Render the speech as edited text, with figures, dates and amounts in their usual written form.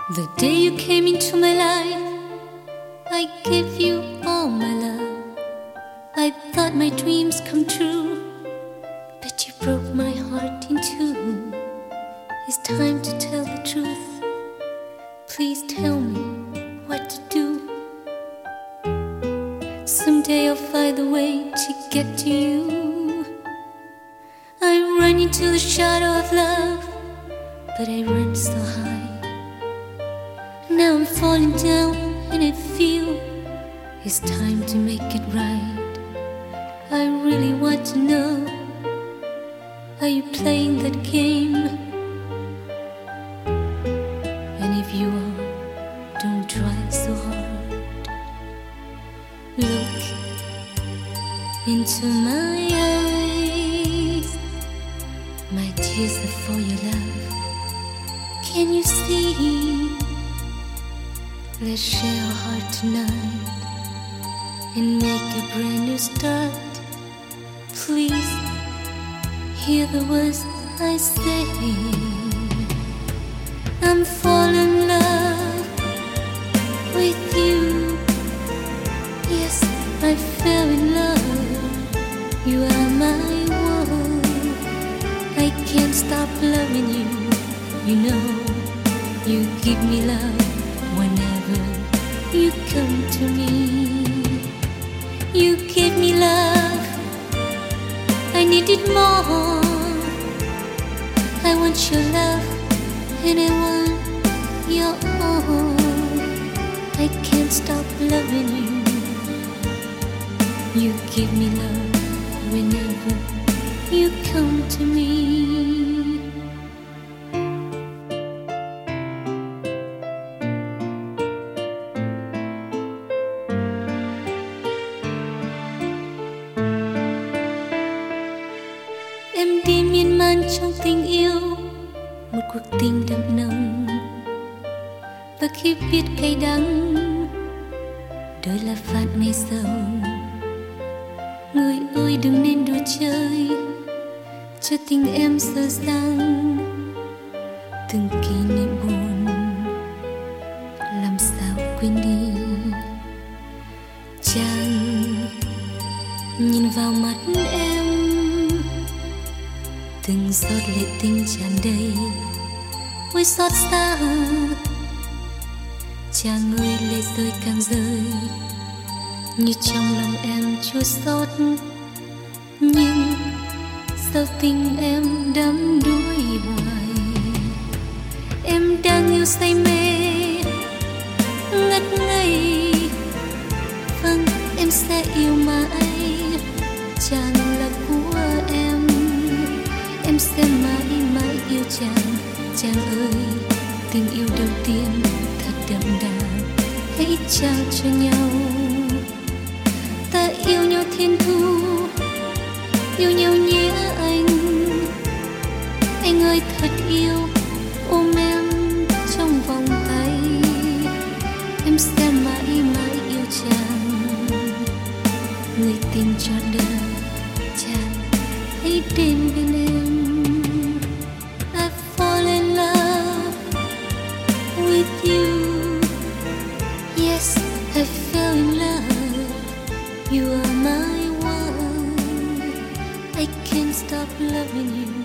The day you came into my life, I gave you all my love. I thought my dreams come true, but you broke my heart in two. It's time to tell the truth. Please tell me what to do. Someday I'll find a way to get to you. I run into the shadow of love, but I run so high. Now I'm falling down and I feel it's time to make it right. I really want to know, are you playing that game? And if you are, don't try so hard. Look into my eyes, my tears are for your love. Can you see? Let's share our heart tonight and make a brand new start. Please hear the words I say. I'm falling in love with you. Yes, I fell in love. You are my one. I can't stop loving you. You know, you give me love whenever you come to me. You give me love, I need it more. I want your love and I want your own. I can't stop loving you. You give me love whenever you come to me. Em đi miên man trong tình yêu, một cuộc tình đậm nồng. Và khi biết cay đắng, đời là phạt ngày giàu. Người ơi đừng nên đùa chơi, cho tình em dở dang. Từng kỷ niệm buồn, làm sao quên đi. Chàng nhìn vào mắt em, từng giọt lệ tình tràn đầy. Ôi xót xa, chàng ơi lệ rơi càng rơi, như trong lòng em chua xót. Nhưng sao tình em đắm đuối hoài. Em đang yêu say mê, ngất ngây. Vâng, em sẽ yêu mãi, chàng là của em. Em sẽ mãi mãi yêu chàng. Chàng ơi, tình yêu đầu tiên thật đậm đà, hãy trao cho nhau. Ta yêu nhau thiên thu, yêu nhau nhé anh. Anh ơi thật yêu, ôm em trong vòng tay. Em sẽ mãi mãi yêu chàng, người tìm cho đời. Chàng hãy đến bên em. Yes, I fell in love. You are my one. I can't stop loving you.